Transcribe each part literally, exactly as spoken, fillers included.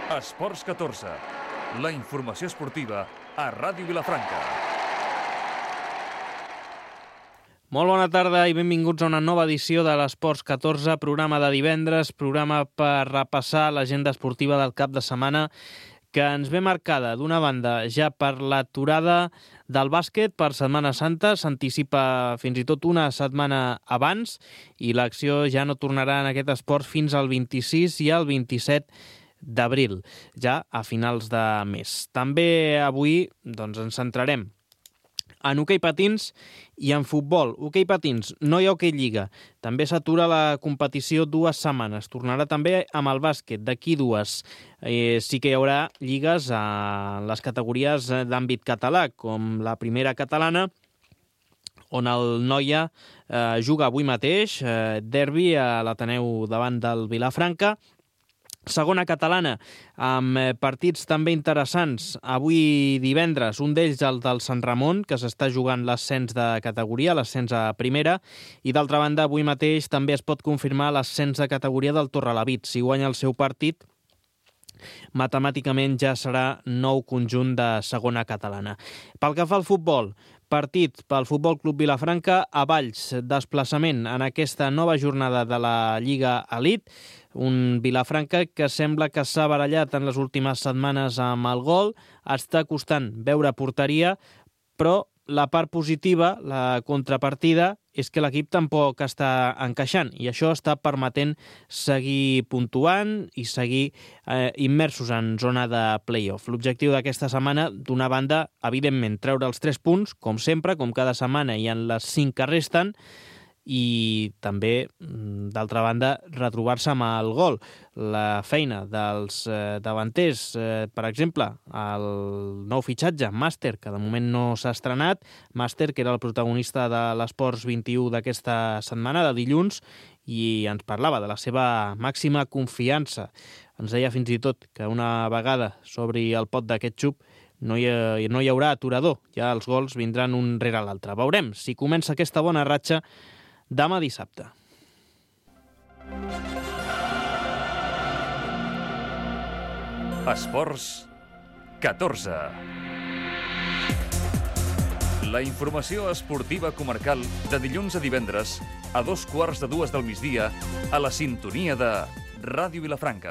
Esports catorze, la informació esportiva a Ràdio Vilafranca. Molt bona tarda i benvinguts a una nova edició de l'Esports catorze, programa de divendres, programa per repassar l'agenda esportiva del cap de setmana que ens ve marcada, d'una banda, ja per l'aturada del bàsquet per Setmana Santa, s'anticipa fins i tot una setmana abans i l'acció ja no tornarà en aquest esport fins al vint-i-sis i al vint-i-set d'abril, ja a finals de mes. També avui doncs, ens centrarem en hoquei patins i en futbol. Hoquei patins, no hi ha hoquei lliga. També s'atura la competició dues setmanes. Tornarà també amb el bàsquet, d'aquí dues. Eh, sí que hi haurà lligues a les categories d'àmbit català, com la primera catalana, on el Noia eh, juga avui mateix, eh, derbi a l'Ateneu davant del Vilafranca. Segona catalana, amb partits també interessants. Avui divendres, un d'ells el del Sant Ramon, que s'està jugant l'ascens de categoria, l'ascens a primera, i d'altra banda, avui mateix també es pot confirmar l'ascens de categoria del Torrelavit. Si guanya el seu partit, matemàticament ja serà nou conjunt de segona catalana. Pel que fa al futbol, partit pel Futbol Club Vilafranca a Valls, desplaçament en aquesta nova jornada de la Lliga Elite, un Vilafranca que sembla que s'ha barallat en les últimes setmanes amb el gol, està costant veure porteria, però la part positiva, la contrapartida, és que l'equip tampoc està encaixant i això està permetent seguir puntuant i seguir eh, immersos en zona de play-off. L'objectiu d'aquesta setmana, d'una banda, evidentment, treure els tres punts, com sempre, com cada setmana i en les cinc que resten, i també, d'altra banda, retrobar-se amb el gol. La feina dels eh, davanters, eh, per exemple, el nou fitxatge, Màster, que de moment no s'ha estrenat, Màster, que era el protagonista de l'Esports vint-i-u d'aquesta setmana, de dilluns, i ens parlava de la seva màxima confiança. Ens deia fins i tot que una vegada s'obri el pot de ketchup no hi, ha, no hi haurà aturador, ja els gols vindran un rere l'altre. Veurem si comença aquesta bona ratxa demà dissabte. Esports catorze. La informació esportiva comarcal de dilluns a divendres a dos quarts de dues del migdia a la sintonia de Ràdio Vilafranca.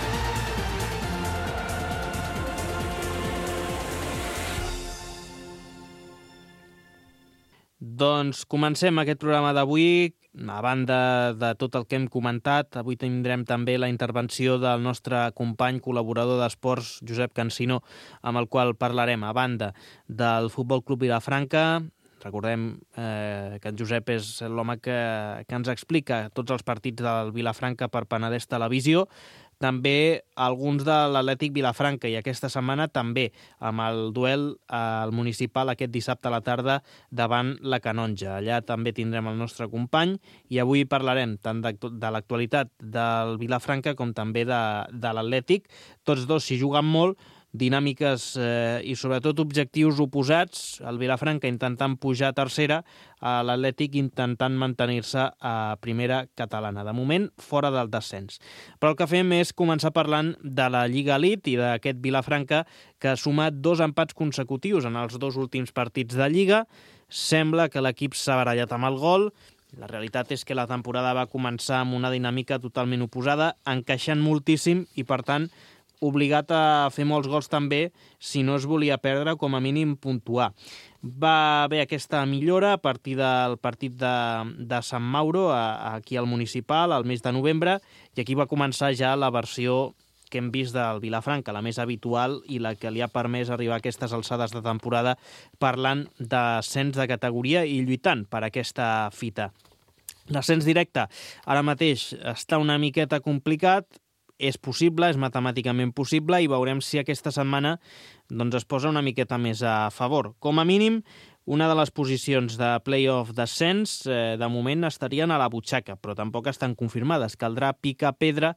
Doncs comencem aquest programa d'avui. A banda de tot el que hem comentat, avui tindrem també la intervenció del nostre company col·laborador d'esports, Josep Cansino, amb el qual parlarem, a banda del Futbol Club Vilafranca. Recordem eh, que en Josep és l'home que, que ens explica tots els partits del Vilafranca per Penedès Televisió, també alguns de l'Atlètic Vilafranca, i aquesta setmana també amb el duel al municipal aquest dissabte a la tarda davant la Canonja. Allà també tindrem el nostre company i avui parlarem tant de, de l'actualitat del Vilafranca com també de, de l'Atlètic. Tots dos s'hi juguen molt, dinàmiques eh, i sobretot objectius oposats, el Vilafranca intentant pujar a tercera, a l'Atlètic intentant mantenir-se a primera catalana. De moment, fora del descens. Però el que fem és començar parlant de la Lliga Elite i d'aquest Vilafranca que ha sumat dos empats consecutius en els dos últims partits de Lliga. Sembla que l'equip s'ha barallat amb el gol. La realitat és que la temporada va començar amb una dinàmica totalment oposada, encaixant moltíssim i, per tant, obligat a fer molts gols també si no es volia perdre, com a mínim puntuar. Va haver aquesta millora a partir del partit de, de Sant Mauro, a, aquí al municipal, al mes de novembre, i aquí va començar ja la versió que hem vist del Vilafranca, la més habitual i la que li ha permès arribar a aquestes alçades de temporada parlant d'ascens de categoria i lluitant per aquesta fita. L'ascens directe ara mateix està una miqueta complicat, és possible, és matemàticament possible, i veurem si aquesta setmana doncs, es posa una miqueta més a favor. Com a mínim, una de les posicions de play-off d'ascens eh, de moment estarien a la butxaca, però tampoc estan confirmades. Caldrà picar pedra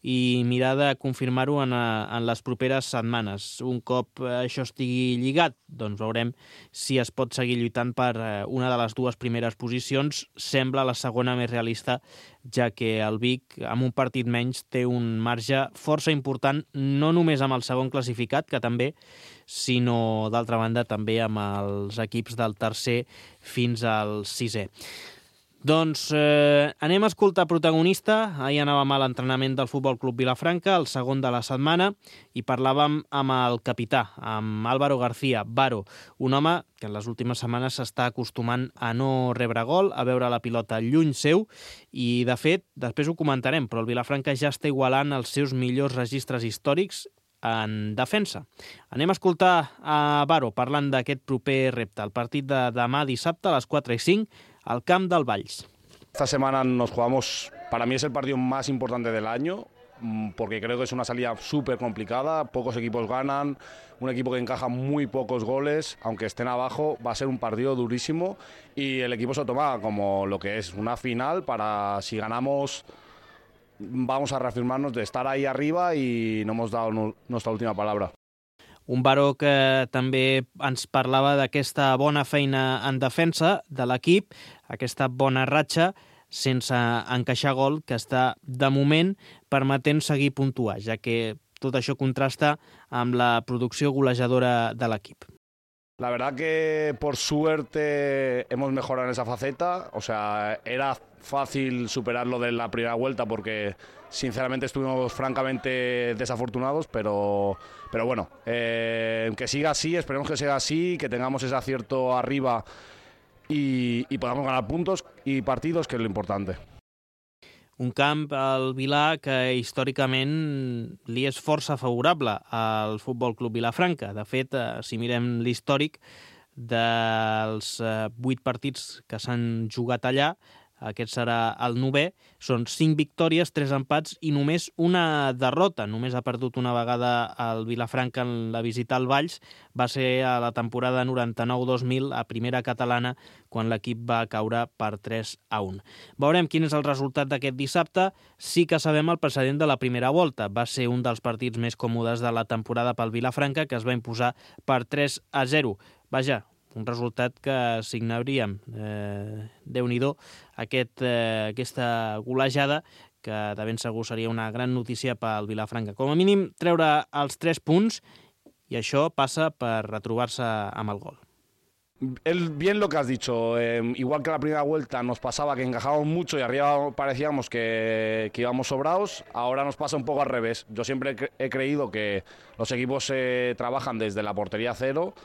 i mirar de confirmar-ho en, en les properes setmanes. Un cop això estigui lligat, doncs veurem si es pot seguir lluitant per una de les dues primeres posicions. Sembla la segona més realista, ja que el Vic, amb un partit menys, té un marge força important, no només amb el segon classificat, que també, sinó, d'altra banda, també amb els equips del tercer fins al sisè. Doncs eh, anem a escoltar protagonista. Ahir anàvem a l'entrenament del Futbol Club Vilafranca, el segon de la setmana, i parlàvem amb el capità, amb Álvaro García, Varo, un home que en les últimes setmanes s'està acostumant a no rebre gol, a veure la pilota lluny seu, i de fet, després ho comentarem, però el Vilafranca ja està igualant els seus millors registres històrics en defensa. Anem a escoltar a Varo parlant d'aquest proper repte, el partit de demà dissabte a les quatre i cinc, al camp del Valls. Esta semana nos jugamos, para mí es el partido más importante del año, porque creo que es una salida súper complicada, pocos equipos ganan, un equipo que encaja muy pocos goles, aunque estén abajo, va a ser un partido durísimo y el equipo se lo toma como lo que es una final para, si ganamos, vamos a reafirmarnos de estar ahí arriba y no hemos dado nuestra última palabra. Un Varo que també ens parlava d'aquesta bona feina en defensa de l'equip, aquesta bona ratxa sense encaixar gol que està, de moment, permetent seguir puntuar, ja que tot això contrasta amb la producció golejadora de l'equip. La verdad que por suerte hemos mejorado en esa faceta, o sea, era fácil superar lo de la primera vuelta porque sinceramente estuvimos francamente desafortunados, pero, pero bueno, eh, que siga así, esperemos que siga así, que tengamos ese acierto arriba y, y podamos ganar puntos y partidos, que es lo importante. Un camp, el Vilà, que històricament li és força favorable al Futbol Club Vilafranca. De fet, si mirem l'històric dels vuit partits que s'han jugat allà, aquest serà el novè, són cinc victòries, tres empats i només una derrota. Només ha perdut una vegada el Vilafranca en la visita al Valls. Va ser a la temporada noranta-nou dos mil, a primera catalana, quan l'equip va caure per tres a un. Veurem quin és el resultat d'aquest dissabte. Sí que sabem el precedent de la primera volta. Va ser un dels partits més còmodes de la temporada pel Vilafranca, que es va imposar per tres a zero. Vaja, un resultat que signaríem, eh, Déu-n'hi-do, aquest, eh, aquesta golejada, que de ben segur seria una gran notícia pel Vilafranca. Com a mínim, treure els tres punts, i això passa per retrobar-se amb el gol. El, bien lo que has dicho, eh, igual que la primera vuelta nos pasaba que encajábamos mucho y arriba parecíamos que, que íbamos sobrados, ahora nos pasa un poco al revés. Yo siempre he, cre he creído que los equipos eh, trabajan desde la portería cero,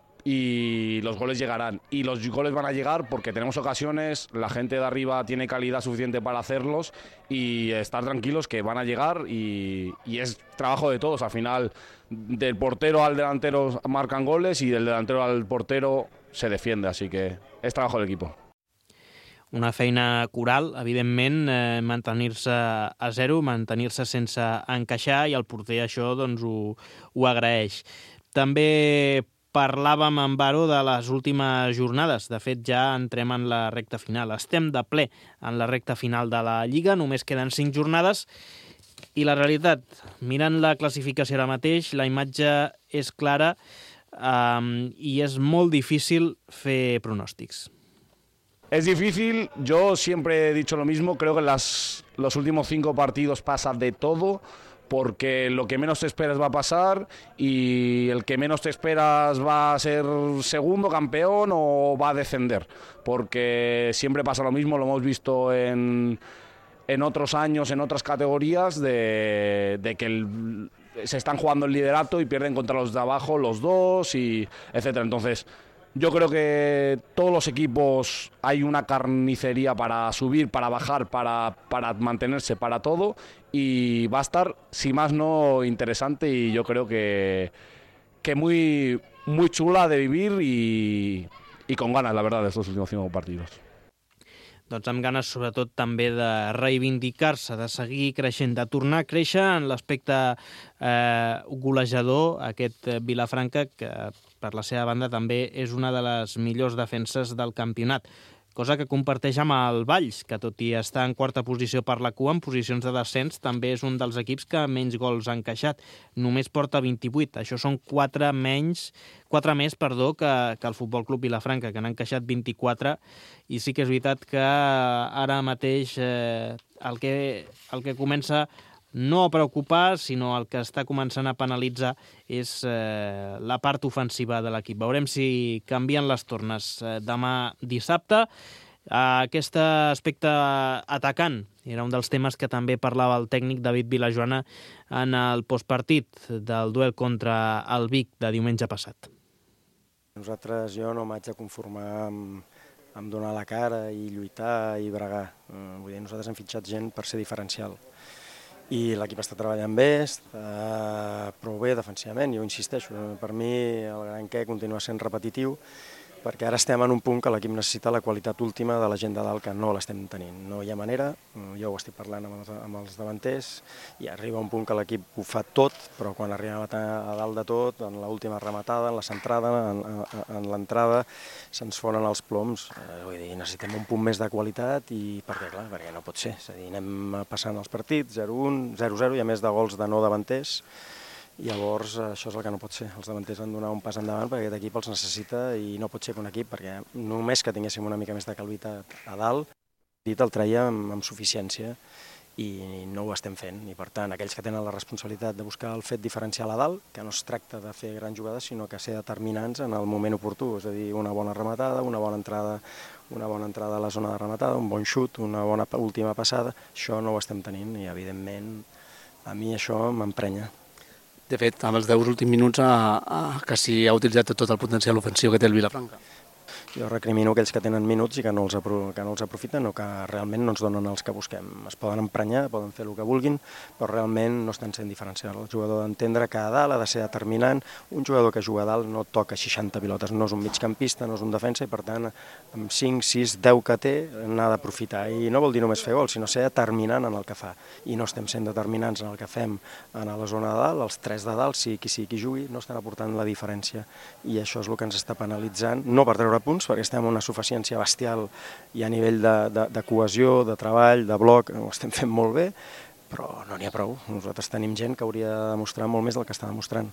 y los goles llegarán. Y los goles van a llegar porque tenemos ocasiones, la gente de arriba tiene calidad suficiente para hacerlos y estar tranquilos que van a llegar y, y es trabajo de todos. Al final, del portero al delantero marcan goles y del delantero al portero se defiende, así que es trabajo del equipo. Una feina coral, evidentment, eh, mantenir-se a zero, mantenir-se sense encaixar, i el porter això doncs, ho, ho agraeix. També parlàvem amb Varo de les últimes jornades. De fet, ja entrem en la recta final. Estem de ple en la recta final de la Lliga. Només queden cinc jornades. I la realitat, mirant la classificació ara mateix, la imatge és clara um, i és molt difícil fer pronòstics. Es difícil. Yo siempre he dicho lo mismo. Creo que en las, los últimos cinco partidos pasa de todo, porque lo que menos te esperas va a pasar y el que menos te esperas va a ser segundo, campeón o va a descender, porque siempre pasa lo mismo, lo hemos visto en, en otros años, en otras categorías, de, de que el, se están jugando el liderato y pierden contra los de abajo, los dos, y etcétera. Entonces, yo creo que todos los equipos hay una carnicería para subir, para bajar, para, para mantenerse, para todo, y va a estar, si más no, interesante, y yo creo que, que muy, muy chula de vivir y, y con ganas, la verdad, de estos últimos cinco partidos. Doncs amb ganes, sobretot, també de reivindicar-se, de seguir creixent, de tornar a créixer en l'aspecte eh, golejador, aquest Vilafranca, que per la seva banda, també és una de les millors defenses del campionat, cosa que comparteix amb el Valls, que tot i estar en quarta posició per la cua, en posicions de descens, també és un dels equips que menys gols ha encaixat. Només porta vint-i-vuit. Això són quatre menys, quatre més, perdó, que, que el Futbol Club Vilafranca, que n'ha encaixat vint-i-quatre, i sí que és veritat que ara mateix eh, el, que, el que comença no a preocupar, sinó el que està començant a penalitzar és eh, la part ofensiva de l'equip. Veurem si canvien les tornes eh, demà dissabte. Aquest aspecte atacant era un dels temes que també parlava el tècnic David Vilajoana en el postpartit del duel contra el Vic de diumenge passat. Nosaltres, jo no m'haig de conformar amb, amb donar la cara i lluitar i bregar. Vull dir, nosaltres hem fitxat gent per ser diferencial. I l'equip està treballant bé, està prou bé defensivament, jo insisteixo, per mi el gran què continua sent repetitiu, perquè ara estem en un punt que l'equip necessita la qualitat última de la gent de dalt, que no l'estem tenint. No hi ha manera, jo ho estic parlant amb els, amb els davanters, i arriba un punt que l'equip ho fa tot, però quan arriba a dalt de tot, en l'última rematada, en la centrada, en, en, en l'entrada, se'ns foren els ploms. Eh, vull dir, necessitem un punt més de qualitat, i perquè, clar, perquè no pot ser. És a dir, anem passant els partits, zero un, zero zero, i a més de gols de no davanters. Llavors, això és el que no pot ser. Els davanters han de donar un pas endavant perquè aquest equip els necessita, i no pot ser que un equip, perquè només que tinguéssim una mica més de qualitat a dalt, el traia amb, amb suficiència, i no ho estem fent. I per tant, aquells que tenen la responsabilitat de buscar el fet diferencial a dalt, que no es tracta de fer grans jugades, sinó que ser determinants en el moment oportú, és a dir, una bona rematada, una bona entrada, una bona entrada a la zona de rematada, un bon xut, una bona última passada, això no ho estem tenint, i evidentment a mi això m'emprenya. De fet, amb els deu últims minuts a, a, que s'hi ha utilitzat tot el potencial ofensiu que té el Vilafranca. Jo recrimino aquells que tenen minuts i que no els, apro que no els aprofiten o que realment no ens donen els que busquem. Es poden emprenyar, poden fer el que vulguin, però realment no estan sent diferencials. El jugador ha d'entendre que a dalt ha de ser determinant. Un jugador que juga a dalt no toca seixanta pilotes, no és un migcampista, no és un defensa, i per tant, amb cinc, sis, deu que té, n'ha d'aprofitar. I no vol dir només fer gol, sinó ser determinant en el que fa. I no estem sent determinants en el que fem a la zona de dalt. Els tres de dalt, sigui qui sigui qui jugui, no estan aportant la diferència. I això és el que ens està penalitzant, no per treure punts, perquè estem en una suficiència bestial i a nivell de, de, de cohesió, de treball, de bloc, ho estem fent molt bé, però no n'hi ha prou. Nosaltres tenim gent que hauria de demostrar molt més del que està demostrant.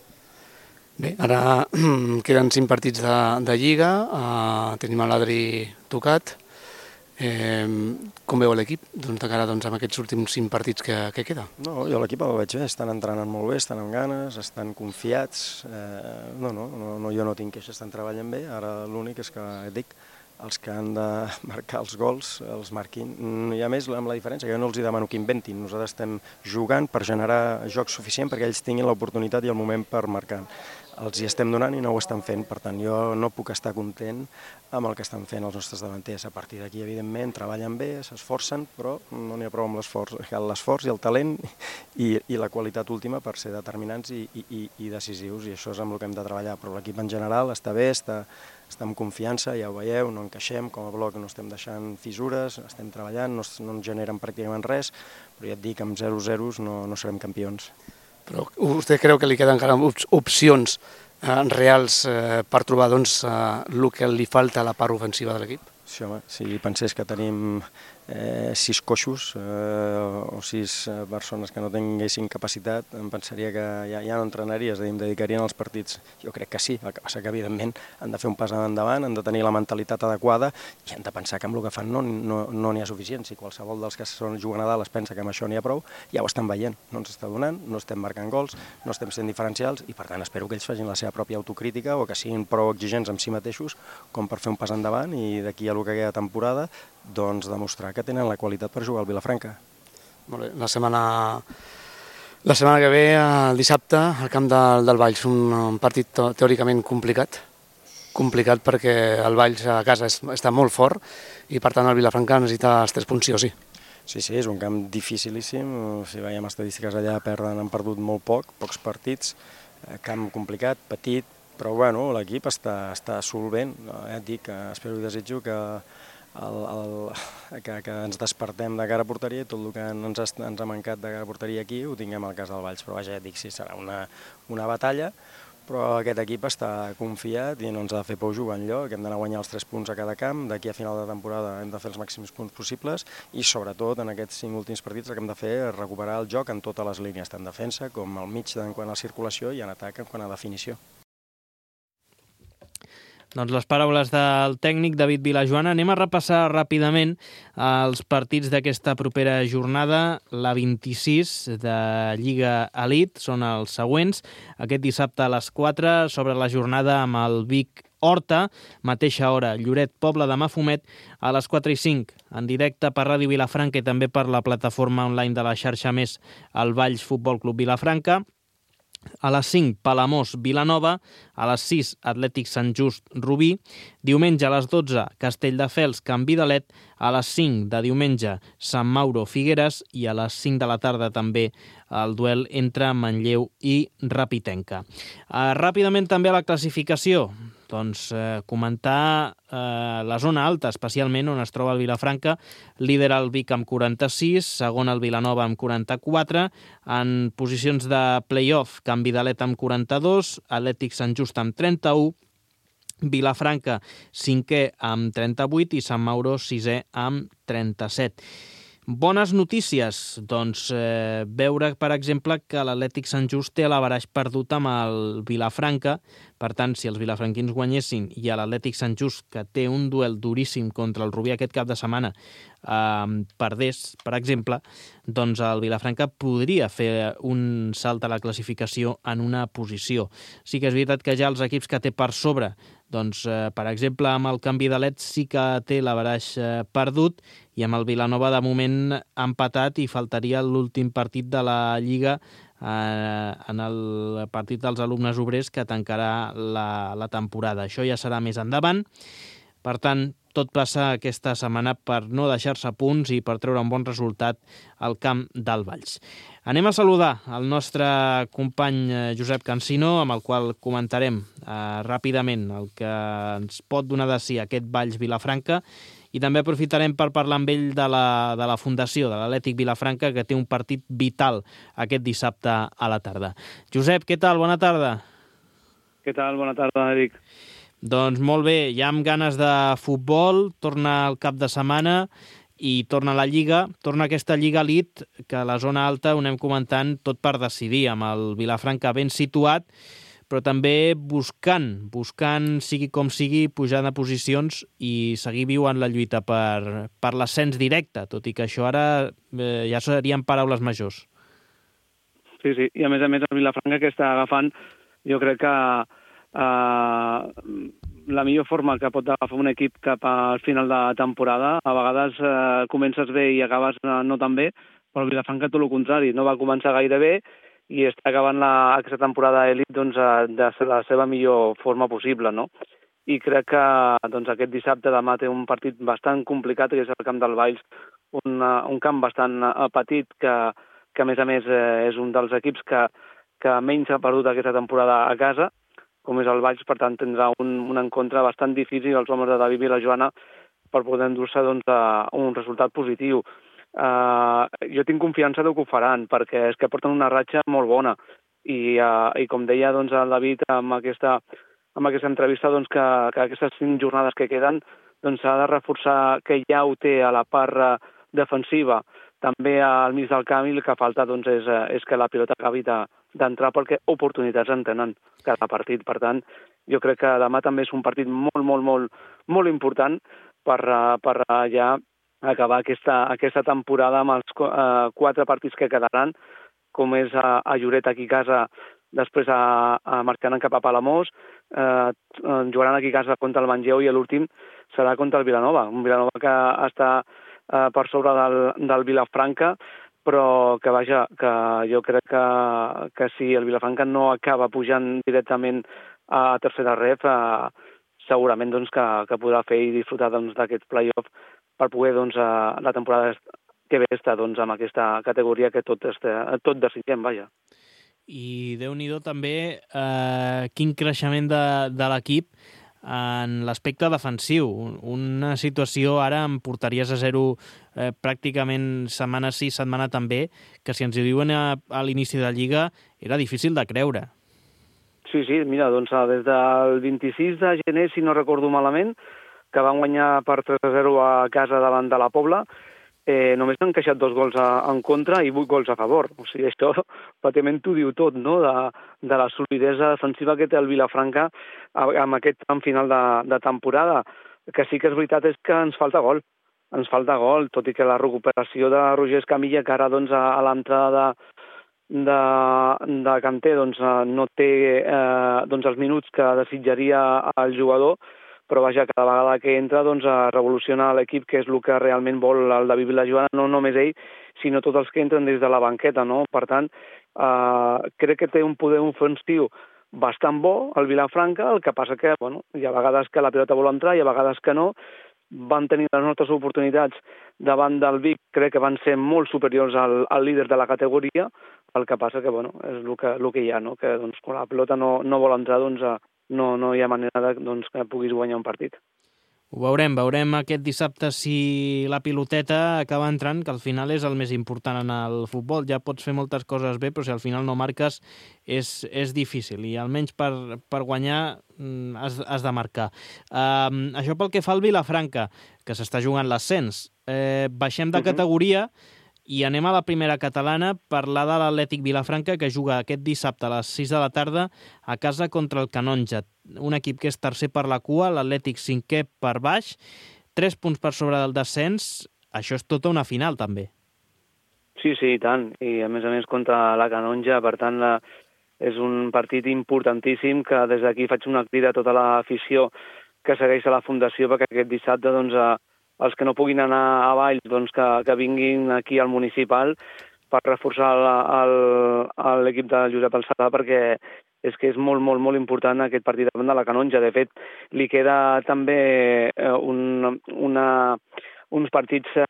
Bé, ara queden cinc partits de, de Lliga, uh, tenim l'Adri tocat. Eh, com veu l'equip doncs, de cara doncs, amb aquests últims cinc partits que, que queda? No, jo l'equip el veig bé, estan entrenant molt bé, estan amb ganes, estan confiats, eh, no, no, no, no, jo no tinc queixes, estan treballant bé, ara l'únic és que, et dic, els que han de marcar els gols els marquin. I a més, amb la diferència, que jo no els demano que inventin, nosaltres estem jugant per generar joc suficient perquè ells tinguin l'oportunitat i el moment per marcar. Els hi estem donant i no ho estan fent, per tant jo no puc estar content amb el que estan fent els nostres davanters. A partir d'aquí, evidentment, treballen bé, s'esforcen, però no n'hi ha prou amb l'esforç. Cal l'esforç i el talent i, i la qualitat última per ser determinants i, i, i decisius, i això és amb el que hem de treballar. Però l'equip en general està bé, està, està amb confiança, ja ho veieu, no encaixem, com a bloc no estem deixant fissures, estem treballant, no, no ens generen pràcticament res, però ja et dic, amb zero zeros no, no serem campions. Però vostè creu que li queden encara opcions eh, reals eh, per trobar doncs, eh, el que li falta a la part ofensiva de l'equip? Sí, home, si pensés que tenim eh, sis coixos eh, o sis persones que no tinguessin capacitat, em pensaria que ja, ja no entrenaria, és a dir, em dedicarien als partits. Jo crec que sí, el que passa que evidentment han de fer un pas endavant, han de tenir la mentalitat adequada i han de pensar que amb el que fan no n'hi no, no ha suficient. Si qualsevol dels que són, juguen a dalt es pensa que amb això n'hi ha prou, ja ho estan veient, no ens està donant, no estem marcant gols, no estem sent diferencials i per tant espero que ells facin la seva pròpia autocrítica o que siguin prou exigents amb si mateixos com per fer un pas endavant i d'aquí a el que queda temporada doncs demostrar que tenen la qualitat per jugar al Vilafranca. Molt bé. La setmana, la setmana que ve, el dissabte, al camp del, del Valls, un, un partit teòricament complicat, complicat perquè el Valls a casa és, està molt fort i per tant el Vilafranca necessita els tres punts sí o sí. Sí, sí, és un camp dificilíssim, si veiem estadístiques allà perden, han perdut molt poc, pocs partits, camp complicat, petit, però bueno, l'equip està, està solvent, ja et dic, espero i desitjo que El, el, que, que ens despertem de cara a porteria i tot el que ens, ens ha mancat de cara a porteria aquí ho tinguem al cas del Valls, però vaja, ja dic, sí, serà una, una batalla, però aquest equip està confiat i no ens ha de fer por jugar enlloc, hem d'anar a guanyar els tres punts a cada camp, d'aquí a final de temporada hem de fer els màxims punts possibles i sobretot en aquests cinc últims partits el que hem de fer és recuperar el joc en totes les línies, tant defensa com al mig en quant a circulació i en atac en quant a definició. Doncs les paraules del tècnic David Vilajoana. Anem a repassar ràpidament els partits d'aquesta propera jornada. La vint-i-sis de Lliga Elite són els següents. Aquest dissabte a les quatre s'obre la jornada amb el Vic Horta, mateixa hora, Lloret Pobla de Mafumet a les quatre i cinc, en directe per Ràdio Vilafranca i també per la plataforma online de la xarxa Més, el Valls Futbol Club Vilafranca. A les cinc, Palamós, Vilanova. A les sis, Atlètic Sant Just, Rubí. Diumenge a les dotze, Castelldefels, Can Vidalet. A les cinc de diumenge, Sant Mauro, Figueres. I a les cinc de la tarda també el duel entre Manlleu i Rapitenca. Uh, ràpidament també a la classificació. Doncs eh, comentar eh, la zona alta, especialment on es troba el Vilafranca, líder el Vic amb quaranta-sis, segon el Vilanova amb quaranta-quatre, en posicions de play-off, Can Vidalet amb quaranta-dos, Atlètic Sant Just amb trenta-u, Vilafranca cinquè amb trenta-vuit i Sant Mauro sisè amb trenta-set. Bones notícies, doncs eh, veure, per exemple, que l'Atlètic Sant Just té l'averaix perdut amb el Vilafranca. Per tant, si els vilafranquins guanyessin i l'Atlètic Sant Just, que té un duel duríssim contra el Rubí aquest cap de setmana, eh, perdés, per exemple, doncs el Vilafranca podria fer un salt a la classificació en una posició. Sí que és veritat que ja els equips que té per sobre, doncs, eh, per exemple, amb el Can Vidalet sí que té l'averaix eh, perdut i amb el Vilanova de moment empatat i faltaria l'últim partit de la Lliga eh, en el partit dels alumnes obrers que tancarà la, la temporada. Això ja serà més endavant. Per tant, tot passa aquesta setmana per no deixar-se punts i per treure un bon resultat al camp del Valls. Anem a saludar el nostre company Josep Cansino, amb el qual comentarem eh, ràpidament el que ens pot donar de si aquest Valls Vilafranca, i també aprofitarem per parlar amb ell de la, de la fundació, de l'Atlètic Vilafranca, que té un partit vital aquest dissabte a la tarda. Josep, què tal? Bona tarda. Què tal? Bona tarda, Eric. Doncs molt bé, ja amb ganes de futbol, torna el cap de setmana i torna la Lliga, torna aquesta Lliga Elite, que a la zona alta ho anem comentant tot per decidir, amb el Vilafranca ben situat, però també buscant, buscant, sigui com sigui, pujar de posicions i seguir viu en la lluita per, per l'ascens directe, tot i que això ara eh, ja serien paraules majors. Sí, sí, i a més a més el Vilafranca que està agafant, jo crec que Uh, la millor forma que pot agafar un equip cap al final de temporada. A vegades uh, comences bé i acabes uh, no tan bé, però el Vilafranca tot el contrari, no va començar gaire bé i està acabant la, aquesta temporada d'elit doncs, uh, de la seva millor forma possible, no? I crec que doncs, aquest dissabte demà té un partit bastant complicat, que és el camp del Valls, un, uh, un camp bastant uh, petit que, que a més a més uh, és un dels equips que, que menys ha perdut aquesta temporada a casa, com és el Valls, per tant tindrà un, un encontre bastant difícil els homes de David Vilajoana per poder endur-se doncs, un resultat positiu. Uh, jo tinc confiança que ho faran, perquè és que porten una ratxa molt bona i, uh, i com deia doncs, el David amb aquesta, amb aquesta entrevista, doncs, que, que aquestes cinc jornades que queden doncs, s'ha de reforçar que ja ho té a la part defensiva, també al mig del camp, i el que falta doncs, és, és que la pilota acabi de, d'entrar perquè oportunitats en tenen cada partit. Per tant, jo crec que demà també és un partit molt, molt, molt, molt important per, per ja acabar aquesta, aquesta temporada amb els uh, quatre partits que quedaran, com és a, a Lloret aquí a casa, després a, a marxant cap a Palamós, eh, jugaran aquí a casa contra el Manlleu i l'últim serà contra el Vilanova, un Vilanova que està eh, per sobre del, del Vilafranca, però que vaja, que jo crec que, que si el Vilafranca no acaba pujant directament a tercera ref, eh, segurament doncs, que, que podrà fer i disfrutar doncs, d'aquests play-off per poder doncs, eh, la temporada que ve estar doncs, amb aquesta categoria que tot, este, tot desitgem, vaja. I Déu-n'hi-do també eh, quin creixement de, de l'equip en l'aspecte defensiu. Una situació ara amb porteries a zero eh, pràcticament setmana sí, setmana també, que si ens hi diuen a, a l'inici de la Lliga era difícil de creure. Sí, sí, mira, doncs des del vint-i-sis de gener, si no recordo malament, que van guanyar per tres a zero a casa davant de la Pobla, eh, només han encaixat dos gols a, en contra i vuit gols a favor. O sigui, això pràcticament t'ho diu tot, no?, de, de la solidesa defensiva que té el Vilafranca amb aquest tram final de, de temporada. Que sí que és veritat és que ens falta gol. Ens falta gol, tot i que la recuperació de Roger Escamilla, que ara doncs, a, a l'entrada de, de, de Kanté doncs, no té eh, doncs, els minuts que desitjaria el jugador, però vaja, cada vegada que entra doncs, revoluciona l'equip, que és el que realment vol el David Vilajoana, no només ell, sinó tots els que entren des de la banqueta, no? Per tant, eh, crec que té un poder ofensiu bastant bo, el Vilafranca, el que passa que, bueno, hi ha vegades que la pilota vol entrar, hi ha vegades que no. Van tenir les nostres oportunitats davant del Vic, crec que van ser molt superiors al, al líder de la categoria, el que passa que, bueno, és el que, el que hi ha, no? Que doncs, quan la pilota no, no vol entrar, doncs, no, no hi ha manera de, doncs, que puguis guanyar un partit. Ho veurem, veurem aquest dissabte si la piloteta acaba entrant, que al final és el més important en el futbol. Ja pots fer moltes coses bé, però si al final no marques és, és difícil, i almenys per, per guanyar has, has de marcar. Uh, això pel que fa al Vilafranca, que s'està jugant l'ascens. Uh, baixem de categoria i anem a la primera catalana, parlar de l'Atlètic Vilafranca, que juga aquest dissabte a les sis de la tarda a casa contra el Canonja. Un equip que és tercer per la cua, l'Atlètic cinquè per baix, tres punts per sobre del descens. Això és tota una final, també. Sí, sí, i tant. I a més a més contra la Canonja, per tant, la... és un partit importantíssim que des d'aquí faig una crida a tota l'afició que segueix a la Fundació, perquè aquest dissabte, doncs, a els que no puguin anar a Valls, doncs que, que vinguin aquí al municipal per reforçar l'equip de Josep Alçada, perquè és que és molt, molt, molt important aquest partit davant de la Canonja. De fet, li queda també un, una, uns partits, eh,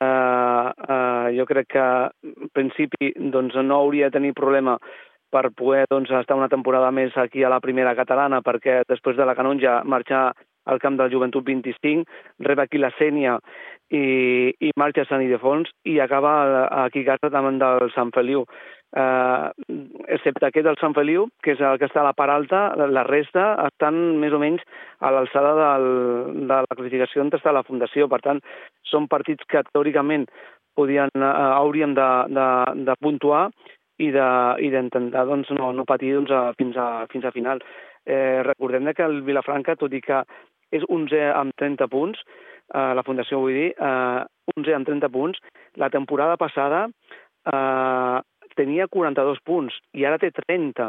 eh, jo crec que en principi doncs, no hauria de tenir problema per poder doncs, estar una temporada més aquí a la primera catalana, perquè després de la Canonja marxar al camp del Joventut vint-i-cinc, rep aquí la Sénia i, i marxa a Sant Ildefons i acaba aquí a casa davant del Sant Feliu. Eh, excepte aquest del Sant Feliu, que és el que està a la part alta, la resta estan més o menys a l'alçada del, de la classificació on està la Fundació. Per tant, són partits que teòricament podien, eh, hauríem de, de, de puntuar i d'intentar doncs, no, no patir doncs, a, fins, a, fins a final. Eh, recordem que el Vilafranca, tot i que és onzè amb trenta punts, eh, la Fundació vull dir, eh, onzè amb trenta punts, la temporada passada eh, tenia quaranta-dos punts i ara té trenta.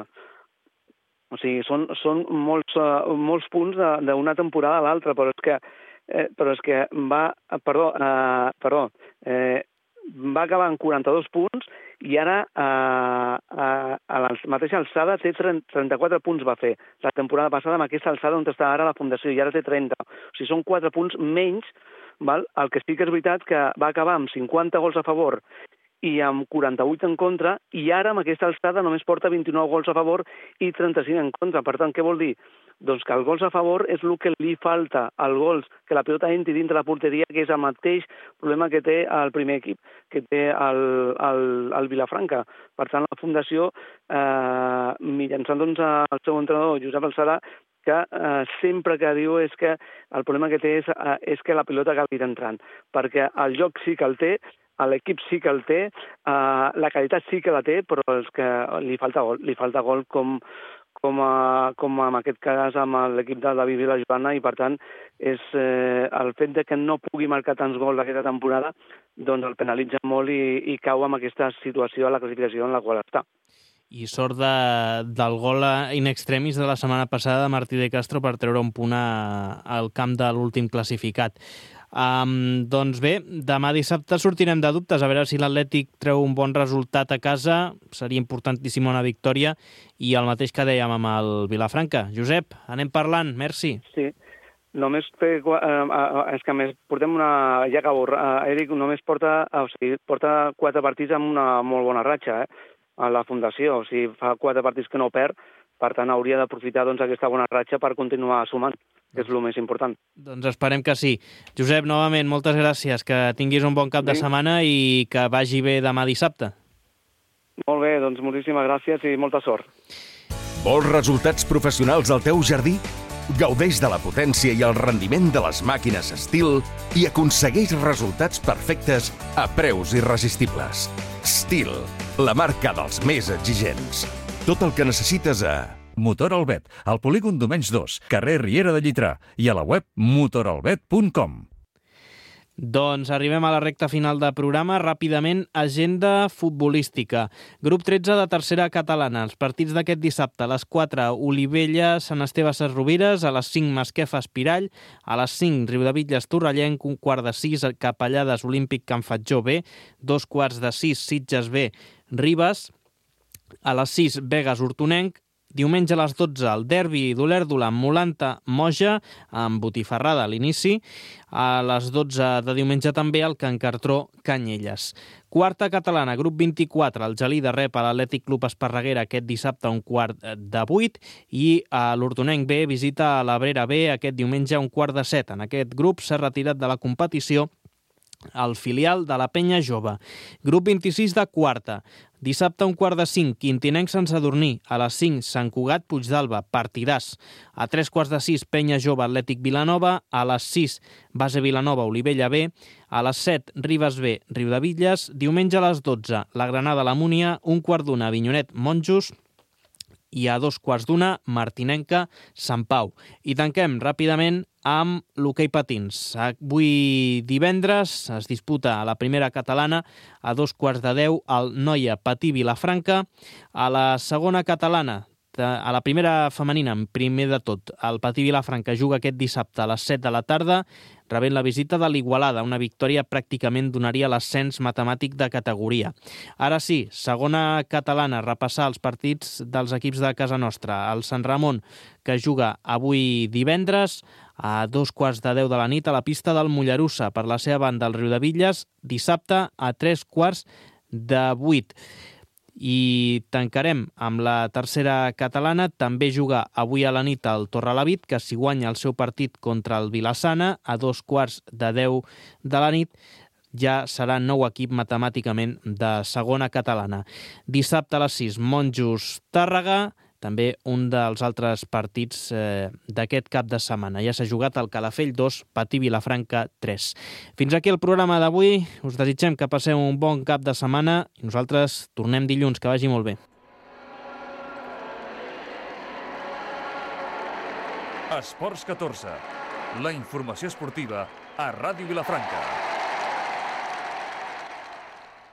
O sigui, són, són molts, uh, molts punts d'una temporada a l'altra, però és que, eh, però és que va, perdó, eh, perdó, eh, va acabar amb quaranta-dos punts i ara eh, a, a la mateixa alçada té trenta-quatre punts va fer la temporada passada amb aquesta alçada on està ara la Fundació, i ara té trenta. O sigui, són quatre punts menys, val? El que sí que és veritat que va acabar amb cinquanta gols a favor i amb quaranta-vuit en contra, i ara amb aquesta alçada només porta vint-i-nou gols a favor i trenta-cinc en contra. Per tant, què vol dir? Doncs que el gols a favor és el que li falta, el gols, que la pilota entri dintre la porteria, que és el mateix problema que té el primer equip, que té el, el, el Vilafranca. Per tant, la Fundació, eh, mitjançant doncs, el seu entrenador, Josep Alçada, que eh, sempre que diu és que el problema que té és, eh, és que la pilota acabi entrant, perquè el joc sí que el té, l'equip sí que el té, eh, la qualitat sí que la té, però és que li falta gol, li falta gol com, com, a, com en aquest cas amb l'equip de David Vilajoana, i per tant és eh, el fet de que no pugui marcar tants gols aquesta temporada doncs el penalitza molt i, i cau en aquesta situació a la classificació en la qual està. I sort de, del gol in extremis de la setmana passada de Martí de Castro per treure un punt a, al camp de l'últim classificat. Um, doncs bé, demà dissabte sortirem de dubtes, a veure si l'Atlètic treu un bon resultat a casa, seria importantíssima una victòria, i el mateix que dèiem amb el Vilafranca. Josep, anem parlant, merci. Sí, només fer, eh, és que més portem una... Ja acabo, eh, Eric només porta, o sigui, porta quatre partits amb una molt bona ratxa, eh, a la Fundació, o sigui, fa quatre partits que no perd, per tant hauria d'aprofitar doncs, aquesta bona ratxa per continuar sumant, que és el més important. Doncs esperem que sí. Josep, novament, moltes gràcies, que tinguis un bon cap de setmana i que vagi bé demà dissabte. Molt bé, doncs moltíssimes gràcies i molta sort. Vols resultats professionals al teu jardí? Gaudeix de la potència i el rendiment de les màquines Stihl i aconsegueix resultats perfectes a preus irresistibles. Stihl, la marca dels més exigents. Tot el que necessites a... Motor Albet, al polígon Domenys dos, carrer Riera de Llitrà, i a la web motor albet punt com. Doncs arribem a la recta final del programa. Ràpidament, agenda futbolística. Grup tretze de tercera catalana. Els partits d'aquest dissabte. A les quatre, Olivella, Sant Esteve Sesrovires. A les cinc, Masquefa Espirall. A les cinc, Riudebitlles Torrellenc. Un quart de sis, Capellades Olímpic Can Fatjó B. Dos quarts de sis, Sitges B, Ribes. A les sis, Begues Hortonenc. Diumenge a les dotze, el derbi d'Olèrdola amb Molanta Moja, amb botifarrada a l'inici. A les dotze de diumenge també el Can Cartró Canyelles. Quarta catalana, grup vint-i-quatre, el Gelida rep a l'Atlètic Club Esparreguera aquest dissabte a un quart de vuit i a l'Hortonenc B visita a l'Abrera B aquest diumenge a un quart de set. En aquest grup s'ha retirat de la competició el filial de la Penya Jove. Grup vint-i-sis de quarta. Dissabte a un quart de cinc, Quintinenc Sant Sadurní. A les cinc, Sant Cugat Puigdàlber, partidàs. A tres quarts de sis, Penya Jove Atlètic Vilanova. A les sis, Base Vilanova Olivella B. A les set, Ribes B Riudebitlles. Diumenge a les dotze, la Granada La Múnia. Un quart d'una, Avinyonet Monjos. I a dos quarts d'una, Martinenca Sant Pau. I tanquem ràpidament amb l'hoquei patins. Avui divendres es disputa a la primera catalana a dos quarts de deu el Noia Patí Vilafranca. A la segona catalana, a la primera femenina, en primer de tot, el Patí Vilafranca juga aquest dissabte a les set de la tarda, rebent la visita de l'Igualada. Una victòria pràcticament donaria l'ascens matemàtic de categoria. Ara sí, segona catalana, repassar els partits dels equips de casa nostra. El Sant Ramon, que juga avui divendres a dos quarts de deu de la nit a la pista del Mollerussa. Per la seva banda, el Riudebitlles, dissabte a tres quarts de vuit. I tancarem amb la tercera catalana. També juga avui a la nit el Torrelavit, que si guanya el seu partit contra el Vilassana a dos quarts de deu de la nit ja serà nou equip matemàticament de segona catalana. Dissabte a les sis, Monjos Tàrrega, també un dels altres partits eh, d'aquest cap de setmana. Ja s'ha jugat el Calafell dos, Patí Vilafranca tres. Fins aquí el programa d'avui. Us desitgem que passeu un bon cap de setmana i nosaltres tornem dilluns. Que vagi molt bé. Esports catorze. La informació esportiva a Ràdio Vilafranca.